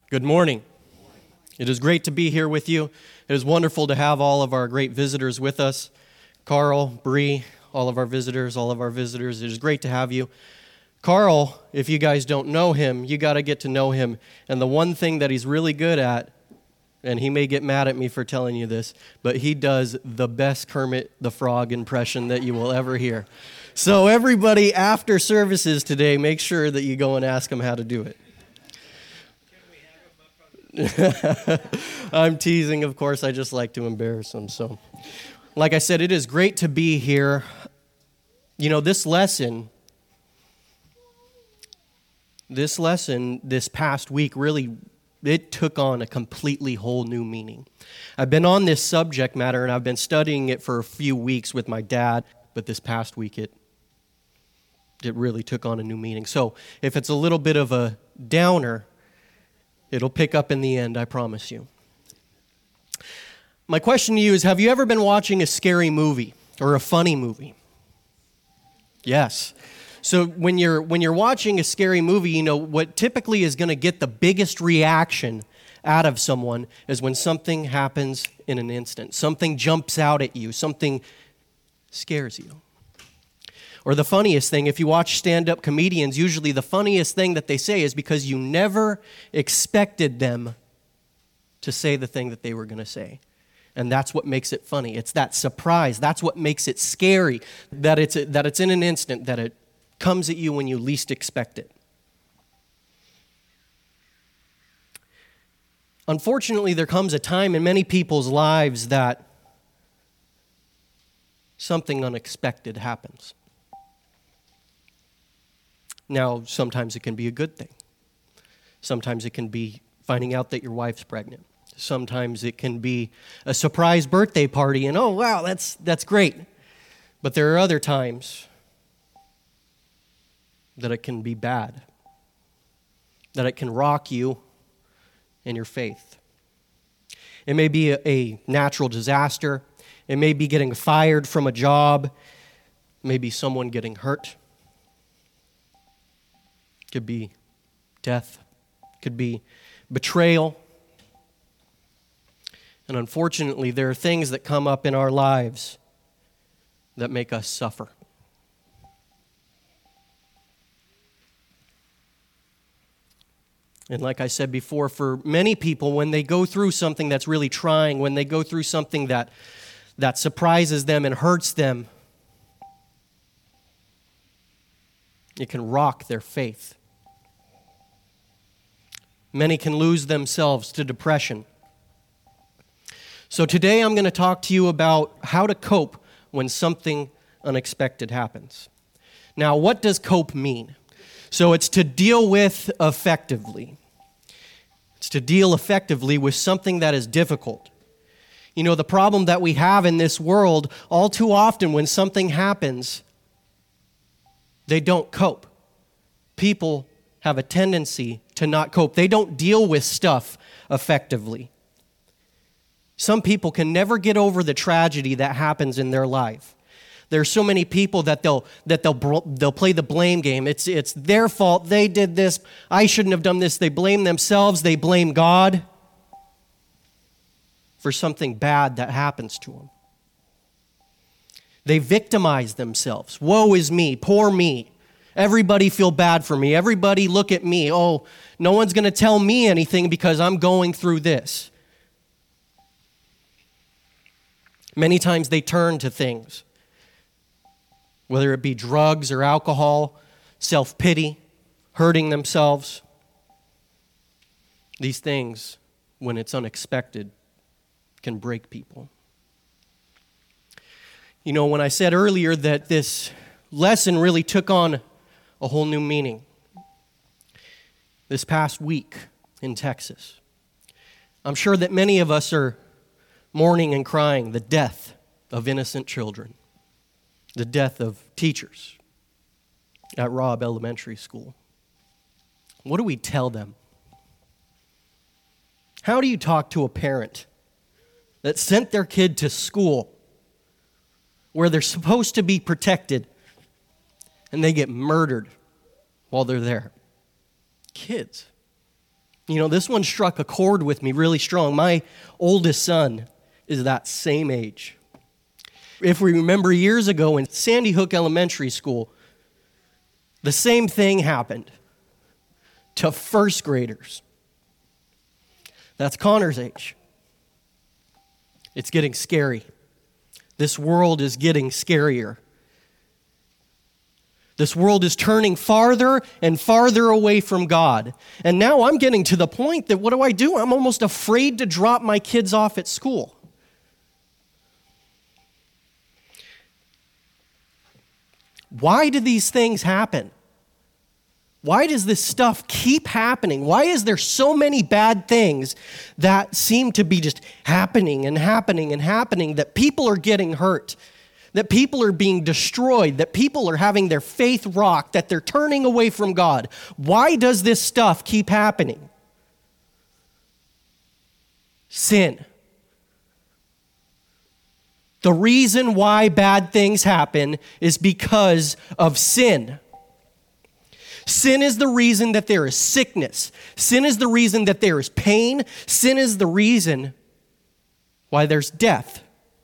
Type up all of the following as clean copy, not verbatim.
Good morning. It is great to be here with you. It is wonderful to have all of our great visitors with us. Carl, Bree, all of our visitors. It is great to have you. Carl, if you guys don't know him, you got to get to know him. And the one thing that he's really good at, and he may get mad at me for telling you this, but he does the best Kermit the Frog impression that you will ever hear. So everybody after services today, make sure that you go and ask him how to do it. I'm teasing, of course. I just like to embarrass them. So, like I said, it is great to be here. You know, this lesson this past week really, it took on a completely whole new meaning. I've been on this subject matter, and I've been studying it for a few weeks with my dad, but this past week it really took on a new meaning. So, if it's a little bit of a downer, it'll pick up in the end, I promise you. My question to you is, have you ever been watching a scary movie or a funny movie? Yes. So when you're watching a scary movie, you know, what typically is going to get the biggest reaction out of someone is when something happens in an instant. Something jumps out at you. Something scares you. Or the funniest thing, if you watch stand-up comedians, usually the funniest thing that they say is because you never expected them to say the thing that they were going to say. And that's what makes it funny. It's that surprise. That's what makes it scary, that it's in an instant, that it comes at you when you least expect it. Unfortunately, there comes a time in many people's lives that something unexpected happens. Now, sometimes it can be a good thing. Sometimes it can be finding out that your wife's pregnant. Sometimes it can be a surprise birthday party and, oh, wow, that's great. But there are other times that it can be bad, that it can rock you in your faith. It may be a natural disaster. It may be getting fired from a job. It may be someone getting hurt. Could be death, could be betrayal. And unfortunately, there are things that come up in our lives that make us suffer. And like I said before, for many people, when they go through something that's really trying, when they go through something that surprises them and hurts them, it can rock their faith. Many can lose themselves to depression. So today I'm going to talk to you about how to cope when something unexpected happens. Now, what does cope mean? So it's to deal with effectively. It's to deal effectively with something that is difficult. You know, the problem that we have in this world, all too often when something happens, they don't cope. People have a tendency to not cope. They don't deal with stuff effectively. Some people can never get over the tragedy that happens in their life. There's so many people that they'll play the blame game. It's their fault. They did this. I shouldn't have done this. They blame themselves. They blame God for something bad that happens to them. They victimize themselves. Woe is me. Poor me. Everybody feel bad for me. Everybody look at me. Oh, no one's going to tell me anything because I'm going through this. Many times they turn to things, whether it be drugs or alcohol, self-pity, hurting themselves. These things, when it's unexpected, can break people. You know, when I said earlier that this lesson really took on a whole new meaning this past week in Texas, I'm sure that many of us are mourning and crying the death of innocent children, the death of teachers at Robb Elementary School. What do we tell them? How do you talk to a parent that sent their kid to school where they're supposed to be protected and they get murdered while they're there? Kids. This one struck a chord with me really strong. My oldest son is that same age. If we remember years ago in Sandy Hook Elementary School, the same thing happened to first graders. That's Connor's age. It's getting scary. This world is getting scarier. This world is turning farther and farther away from God. And now I'm getting to the point that what do? I'm almost afraid to drop my kids off at school. Why do these things happen? Why does this stuff keep happening? Why is there so many bad things that seem to be just happening and happening and happening, that people are getting hurt, that people are being destroyed, that people are having their faith rocked, that they're turning away from God? Why does this stuff keep happening? Sin. The reason why bad things happen is because of sin. Sin is the reason that there is sickness. Sin is the reason that there is pain. Sin is the reason why there's death,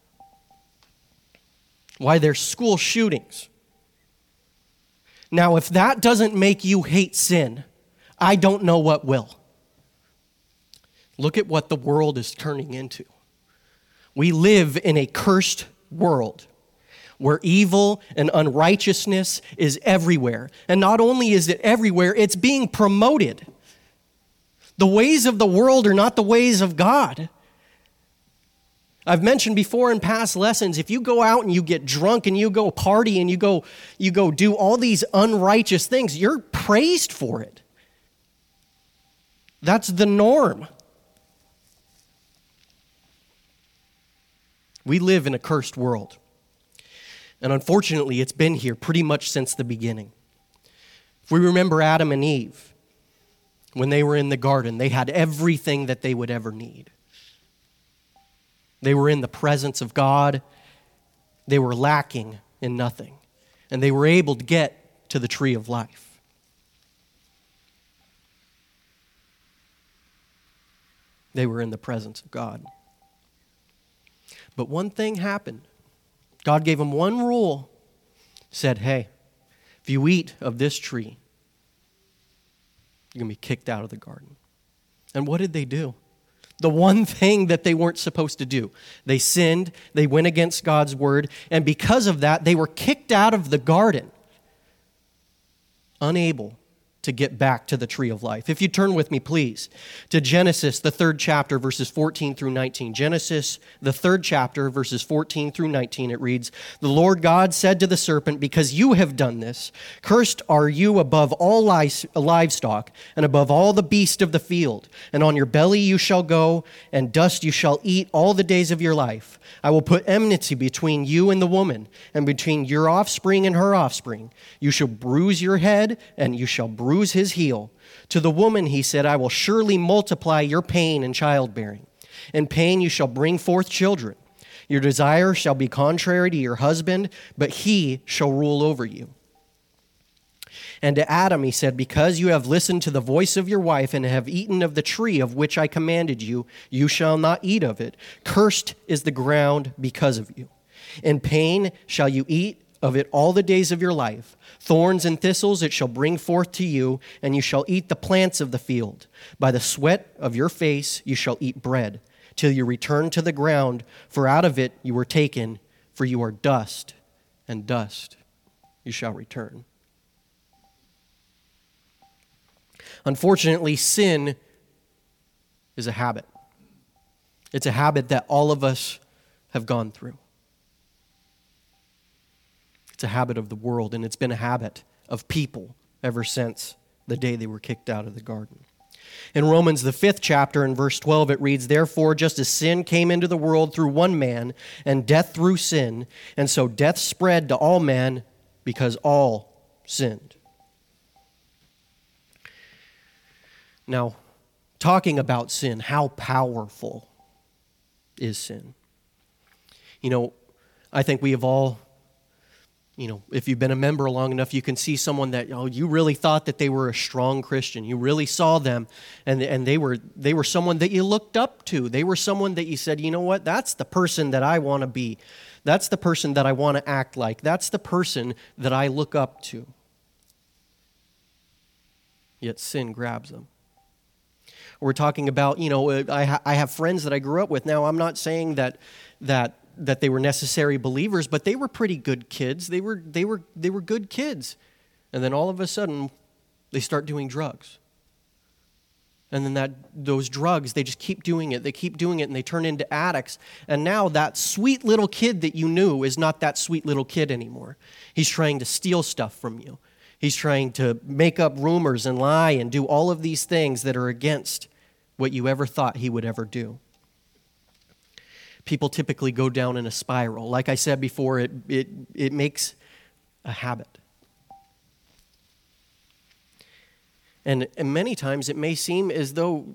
why there's school shootings. Now, if that doesn't make you hate sin, I don't know what will. Look at what the world is turning into. We live in a cursed world where evil and unrighteousness is everywhere. And not only is it everywhere, it's being promoted. The ways of the world are not the ways of God. I've mentioned before in past lessons, if you go out and you get drunk and you go party and you go do all these unrighteous things, you're praised for it. That's the norm. We live in a cursed world. And unfortunately, it's been here pretty much since the beginning. If we remember Adam and Eve, when they were in the garden, they had everything that they would ever need. They were in the presence of God. They were lacking in nothing. And they were able to get to the tree of life. They were in the presence of God. But one thing happened. God gave them one rule. Said, hey, if you eat of this tree, you're going to be kicked out of the garden. And what did they do? The one thing that they weren't supposed to do. They sinned, they went against God's word, and because of that, they were kicked out of the garden, unable to get back to the tree of life. If you turn with me, please, to Genesis, the 3rd chapter, verses 14 through 19. Genesis, the 3rd chapter, verses 14 through 19, it reads, "The Lord God said to the serpent, because you have done this, cursed are you above all livestock and above all the beasts of the field. And on your belly you shall go, and dust you shall eat all the days of your life. I will put enmity between you and the woman, and between your offspring and her offspring. You shall bruise your head, and you shall bruise his heel. To the woman he said, I will surely multiply your pain in childbearing. In pain you shall bring forth children. Your desire shall be contrary to your husband, but he shall rule over you. And to Adam he said, because you have listened to the voice of your wife and have eaten of the tree of which I commanded you, you shall not eat of it. Cursed is the ground because of you. In pain shall you eat of it all the days of your life. Thorns and thistles it shall bring forth to you, and you shall eat the plants of the field. By the sweat of your face you shall eat bread, till you return to the ground, for out of it you were taken, for you are dust, and dust you shall return. Unfortunately, sin is a habit. It's a habit that all of us have gone through. It's a habit of the world, and it's been a habit of people ever since the day they were kicked out of the garden. In Romans, the 5th chapter, in verse 12, it reads, therefore, just as sin came into the world through one man, and death through sin, and so death spread to all men because all sinned. Now, talking about sin, how powerful is sin? I think we have all If you've been a member long enough, you can see someone that, you really thought that they were a strong Christian. You really saw them, and they were someone that you looked up to. They were someone that you said, you know what, that's the person that I want to be. That's the person that I want to act like. That's the person that I look up to. Yet sin grabs them. We're talking about, I have friends that I grew up with. Now, I'm not saying that they were necessary believers, but they were pretty good kids. They were good kids. And then all of a sudden, they start doing drugs. And then those drugs, they just keep doing it. They keep doing it, and they turn into addicts. And now that sweet little kid that you knew is not that sweet little kid anymore. He's trying to steal stuff from you. He's trying to make up rumors and lie and do all of these things that are against what you ever thought he would ever do. People typically go down in a spiral. Like I said before, it makes a habit. And many times it may seem as though,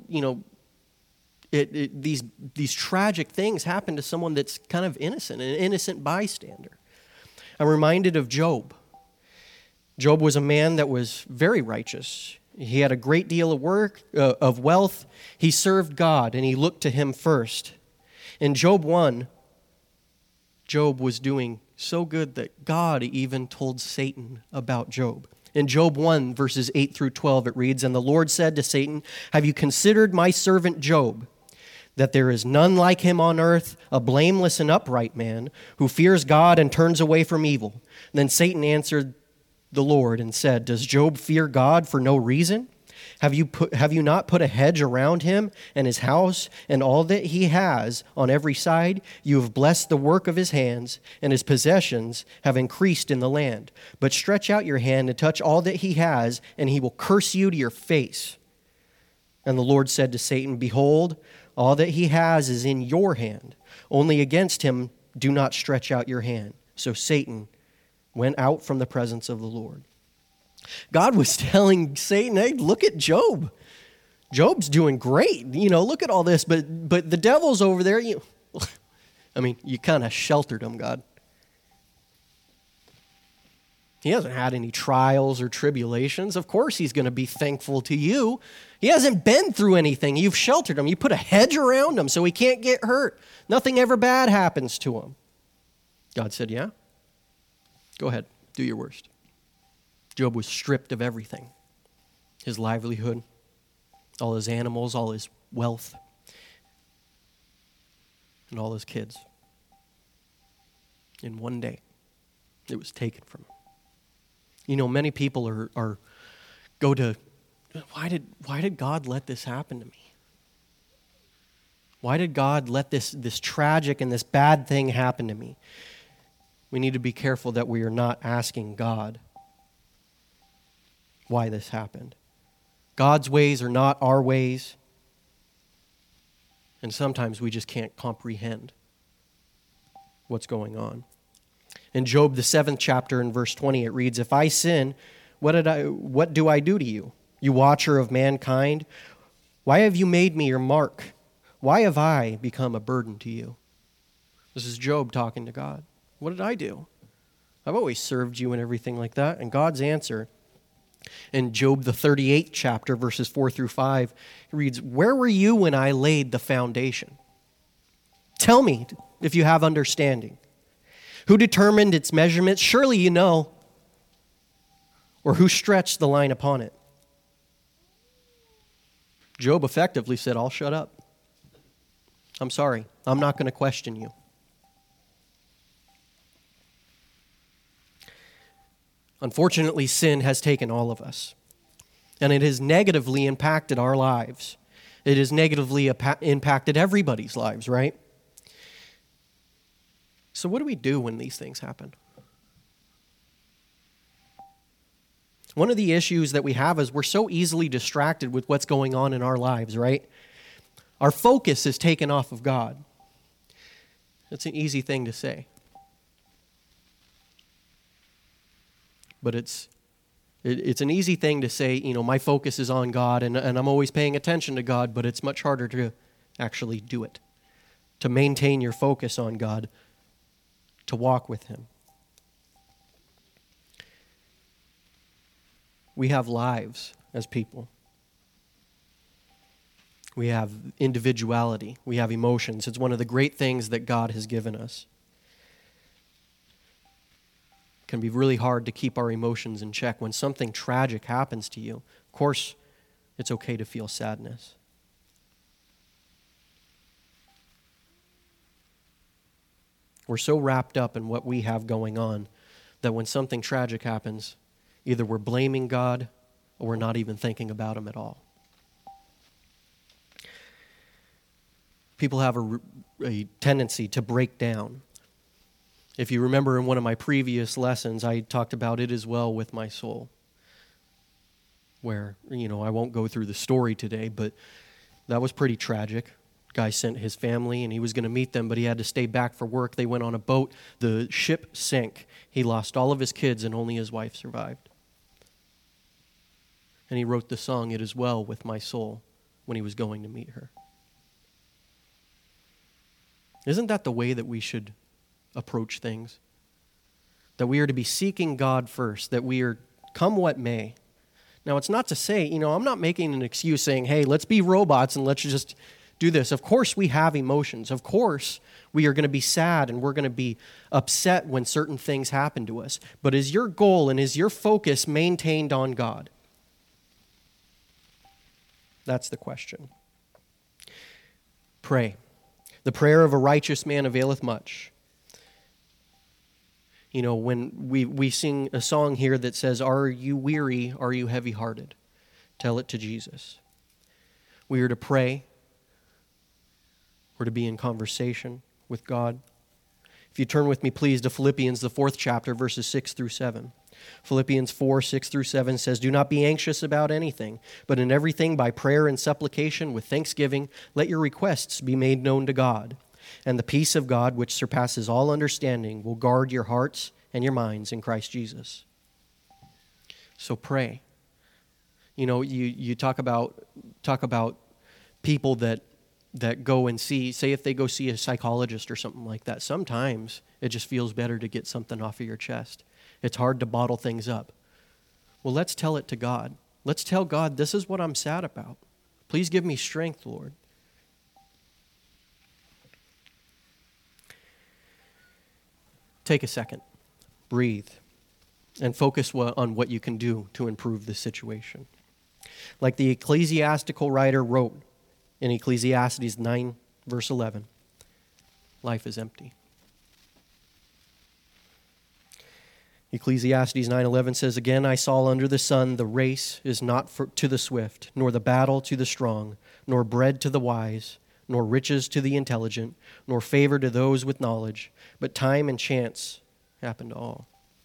these tragic things happen to someone that's kind of innocent, an innocent bystander. I'm reminded of Job. Job was a man that was very righteous. He had a great deal of wealth. He served God, and he looked to him first. In Job 1, Job was doing so good that God even told Satan about Job. In Job 1, verses 8 through 12, it reads, "And the Lord said to Satan, 'Have you considered my servant Job, that there is none like him on earth, a blameless and upright man, who fears God and turns away from evil?' Then Satan answered the Lord and said, 'Does Job fear God for no reason? Have you not put a hedge around him and his house and all that he has on every side? You have blessed the work of his hands, and his possessions have increased in the land. But stretch out your hand and touch all that he has, and he will curse you to your face.' And the Lord said to Satan, 'Behold, all that he has is in your hand. Only against him do not stretch out your hand.' So Satan went out from the presence of the Lord." God was telling Satan, "Hey, look at Job. Job's doing great. Look at all this. But the devil's over there. You kind of sheltered him, God. He hasn't had any trials or tribulations. Of course he's going to be thankful to you. He hasn't been through anything. You've sheltered him. You put a hedge around him so he can't get hurt. Nothing ever bad happens to him." God said, "Yeah, go ahead. Do your worst." Job was stripped of everything. His livelihood, all his animals, all his wealth, and all his kids. In one day, it was taken from him. Many people go to, why did God let this happen to me? Why did God let this tragic and this bad thing happen to me? We need to be careful that we are not asking God why this happened. God's ways are not our ways, and sometimes we just can't comprehend what's going on. In Job, the 7th chapter, in verse 20, it reads, "If I sin, what do I do to you, you watcher of mankind? Why have you made me your mark? Why have I become a burden to you?" This is Job talking to God. What did I do? I've always served you and everything like that. And God's answer, in Job, the 38th chapter, verses 4 through 5, he reads, "Where were you when I laid the foundation? Tell me if you have understanding. Who determined its measurements? Surely you know. Or who stretched the line upon it?" Job effectively said, "I'll shut up. I'm sorry. I'm not going to question you." Unfortunately, sin has taken all of us, and it has negatively impacted our lives. It has negatively impacted everybody's lives, right? So what do we do when these things happen? One of the issues that we have is we're so easily distracted with what's going on in our lives, right? Our focus is taken off of God. It's an easy thing to say. But it's an easy thing to say, my focus is on God and I'm always paying attention to God, but it's much harder to actually do it, to maintain your focus on God, to walk with Him. We have lives as people. We have individuality. We have emotions. It's one of the great things that God has given us. It can be really hard to keep our emotions in check. When something tragic happens to you, of course, it's okay to feel sadness. We're so wrapped up in what we have going on that when something tragic happens, either we're blaming God or we're not even thinking about Him at all. People have a tendency to break down. If you remember in one of my previous lessons, I talked about it as well with my soul. Where, I won't go through the story today, but that was pretty tragic. Guy sent his family and he was going to meet them, but he had to stay back for work. They went on a boat. The ship sank. He lost all of his kids and only his wife survived. And he wrote the song, "It Is Well With My Soul," when he was going to meet her. Isn't that the way that we should approach things? That we are to be seeking God first, that we are, come what may. Now, it's not to say, I'm not making an excuse saying, hey, let's be robots and let's just do this. Of course we have emotions. Of course we are going to be sad and we're going to be upset when certain things happen to us. But is your goal and is your focus maintained on God? That's the question. Pray. The prayer of a righteous man availeth much. When we sing a song here that says, "Are you weary? Are you heavy-hearted?" Tell it to Jesus. We are to pray. We're to be in conversation with God. If you turn with me, please, to Philippians, the 4th chapter, verses 6 through 7. Philippians 4, 6 through 7 says, "Do not be anxious about anything, but in everything by prayer and supplication with thanksgiving, let your requests be made known to God. And the peace of God, which surpasses all understanding, will guard your hearts and your minds in Christ Jesus." So pray. You talk about people that go and say if they go see a psychologist or something like that, sometimes it just feels better to get something off of your chest. It's hard to bottle things up. Well, let's tell it to God. Let's tell God, this is what I'm sad about. Please give me strength, Lord. Take a second, breathe, and focus on what you can do to improve the situation. Like the ecclesiastical writer wrote in Ecclesiastes 9, verse 11, life is empty. Ecclesiastes 9:11 says, "Again I saw under the sun, the race is not to the swift, nor the battle to the strong, nor bread to the wise, nor riches to the intelligent, nor favor to those with knowledge, but time and chance happen to all."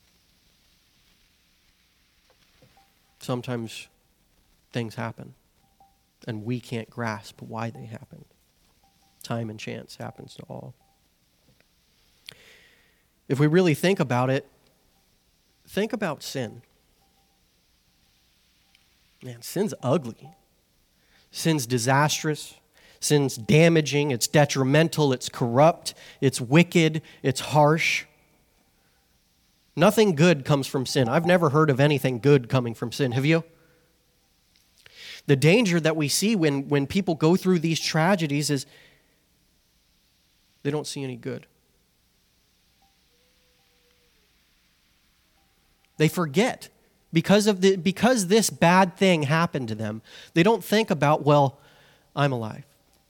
Sometimes things happen, and we can't grasp why they happened. Time and chance happens to all. If we really think about it, think about sin. Man, sin's ugly. Sin's disastrous. Sin's damaging. It's detrimental. It's corrupt. It's wicked. It's harsh. Nothing good comes from sin. I've never heard of anything good coming from sin. Have you? The danger that we see when people go through these tragedies is they don't see any good. They forget because this bad thing happened to them. They don't think about, well, I'm alive.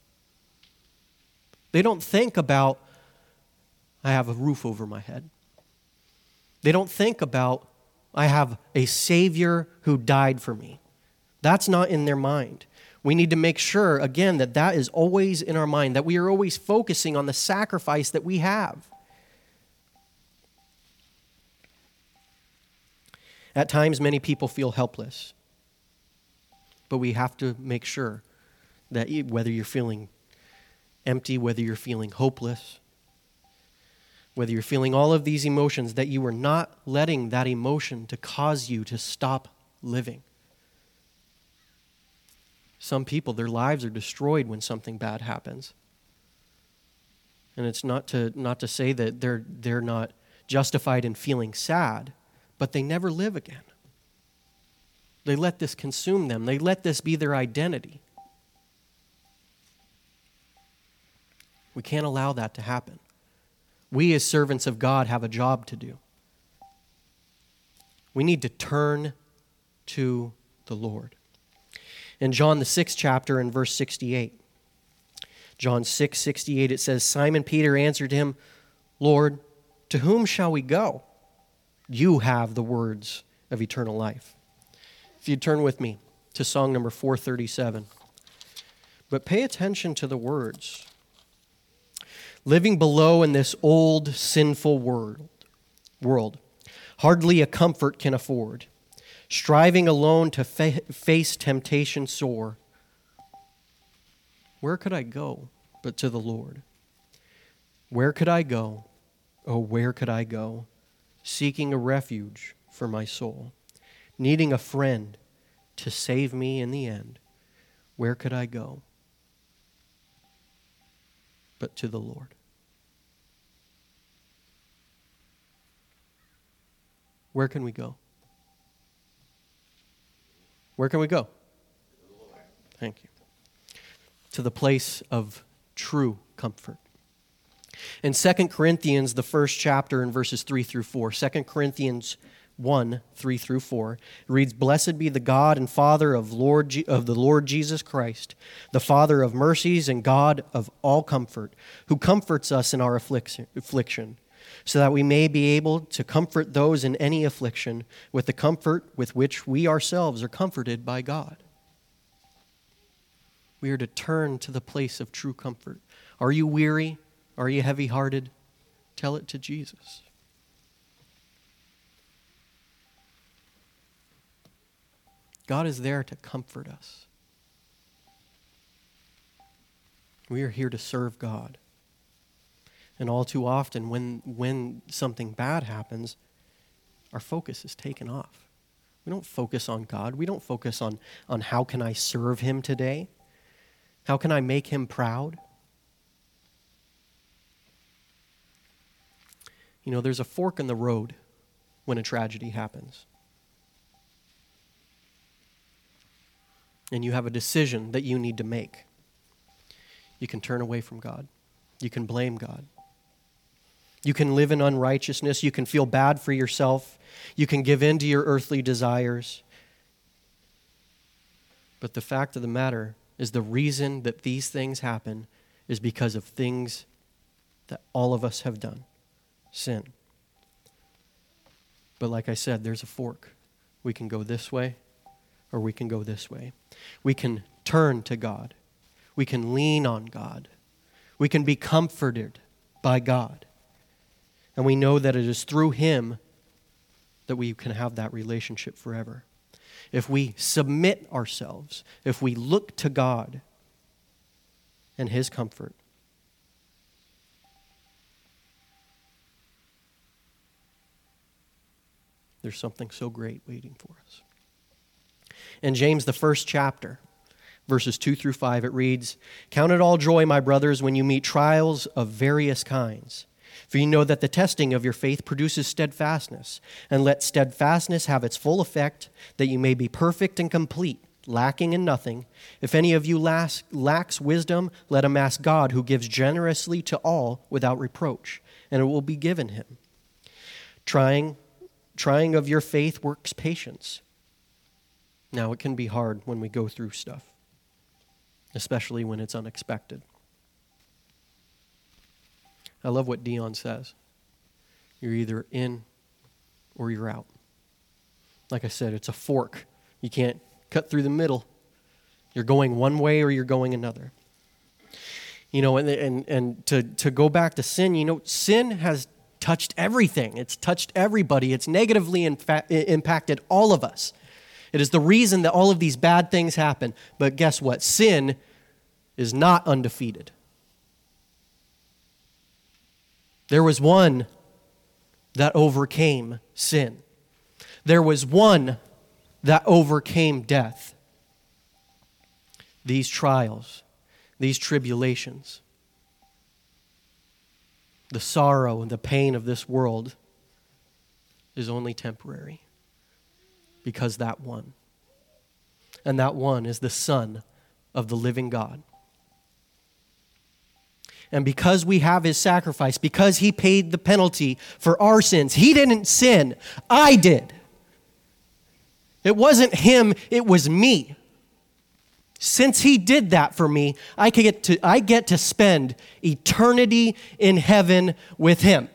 They don't think about, I have a roof over my head. They don't think about, I have a Savior who died for me. That's not in their mind. We need to make sure, again, that is always in our mind, that we are always focusing on the sacrifice that we have. At times, many people feel helpless. But we have to make sure that whether you're feeling empty, whether you're feeling hopeless, whether you're feeling all of these emotions, that you are not letting that emotion to cause you to stop living. Some people, their lives are destroyed when something bad happens. And it's not to say that they're not justified in feeling sad, but they never live again. They let this consume them. They let this be their identity. We can't allow that to happen. We as servants of God have a job to do. We need to turn to the Lord. In John the 6th chapter in verse 68, John 6:68, it says, Simon Peter answered him, Lord, to whom shall we go? You have the words of eternal life. If you turn with me to song number 437. But pay attention to the words. Living below in this old sinful world, hardly a comfort can afford. Striving alone to face temptation sore. Where could I go but to the Lord? Where could I go? Oh, where could I go? Seeking a refuge for my soul. Needing a friend to save me in the end. Where could I go but to the Lord? Where can we go? Where can we go? Thank you. To the place of true comfort. In 2 Corinthians, the first chapter in verses 3 through 4, 2 Corinthians 1, 3 through 4, it reads, Blessed be the God and Father of the Lord Jesus Christ, the Father of mercies and God of all comfort, who comforts us in our affliction, so that we may be able to comfort those in any affliction with the comfort with which we ourselves are comforted by God. We are to turn to the place of true comfort. Are you weary? Are you heavy-hearted? Tell it to Jesus. God is there to comfort us. We are here to serve God. And all too often, when something bad happens, our focus is taken off. We don't focus on God. We don't focus on how can I serve Him today? How can I make Him proud? You know, there's a fork in the road when a tragedy happens. And you have a decision that you need to make. You can turn away from God. You can blame God. You can live in unrighteousness. You can feel bad for yourself. You can give in to your earthly desires. But the fact of the matter is the reason that these things happen is because of things that all of us have done. Sin. But like I said, there's a fork. We can go this way or we can go this way. We can turn to God. We can lean on God. We can be comforted by God. And we know that it is through Him that we can have that relationship forever. If we submit ourselves, if we look to God and His comfort, there's something so great waiting for us. In James, the first chapter, verses 2 through 5, it reads, Count it all joy, my brothers, when you meet trials of various kinds. For you know that the testing of your faith produces steadfastness, and let steadfastness have its full effect, that you may be perfect and complete, lacking in nothing. If any of you lacks wisdom, let him ask God, who gives generously to all without reproach, and it will be given him. Trying of your faith works patience. Now, it can be hard when we go through stuff, especially when it's unexpected. I love what Dion says. You're either in or you're out. Like I said, it's a fork. You can't cut through the middle. You're going one way or you're going another. You know, and to go back to sin, you know, sin has touched everything. It's touched everybody. It's negatively impacted all of us. It is the reason that all of these bad things happen. But guess what? Sin is not undefeated. There was one that overcame sin. There was one that overcame death. These trials, these tribulations, the sorrow and the pain of this world is only temporary because that one and that one is the Son of the living God. And because we have his sacrifice, because he paid the penalty for our sins, he didn't sin, I did. It wasn't him, it was me. Since he did that for me, I get to spend eternity in heaven with him,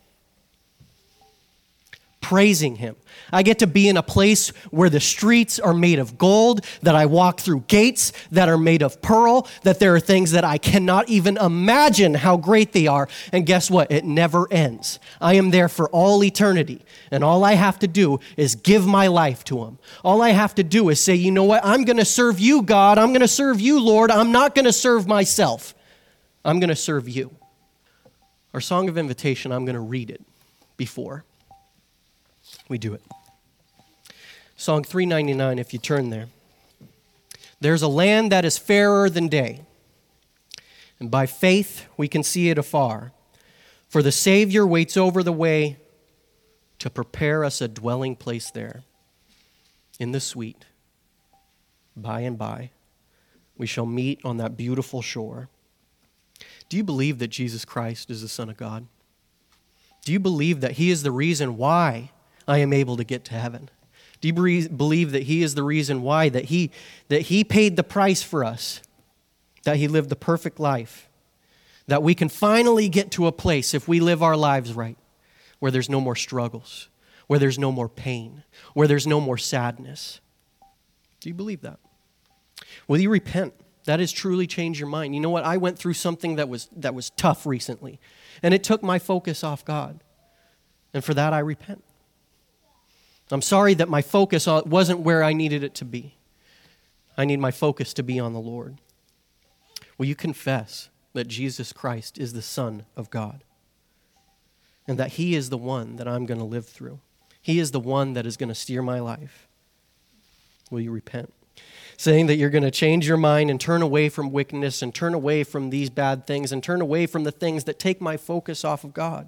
praising him. I get to be in a place where the streets are made of gold, that I walk through gates that are made of pearl, that there are things that I cannot even imagine how great they are. And guess what? It never ends. I am there for all eternity. And all I have to do is give my life to him. All I have to do is say, you know what? I'm going to serve you, God. I'm going to serve you, Lord. I'm not going to serve myself. I'm going to serve you. Our song of invitation, I'm going to read it before we do it. Song 399, if you turn there. There's a land that is fairer than day, and by faith we can see it afar. For the Savior waits over the way to prepare us a dwelling place there. In the sweet, by and by, we shall meet on that beautiful shore. Do you believe that Jesus Christ is the Son of God? Do you believe that he is the reason why I am able to get to heaven? Do you believe that he is the reason why, that he paid the price for us, that he lived the perfect life, that we can finally get to a place, if we live our lives right, where there's no more struggles, where there's no more pain, where there's no more sadness? Do you believe that? Will you repent? That has truly changed your mind. You know what? I went through something that was tough recently, and it took my focus off God. And for that, I repent. I'm sorry that my focus wasn't where I needed it to be. I need my focus to be on the Lord. Will you confess that Jesus Christ is the Son of God and that he is the one that I'm going to live through? He is the one that is going to steer my life. Will you repent? Saying that you're going to change your mind and turn away from wickedness and turn away from these bad things and turn away from the things that take my focus off of God.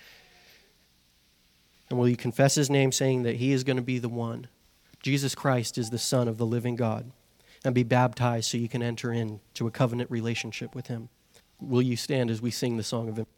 And will you confess his name, saying that he is going to be the one? Jesus Christ is the Son of the living God, and be baptized so you can enter into a covenant relationship with him. Will you stand as we sing the song of him?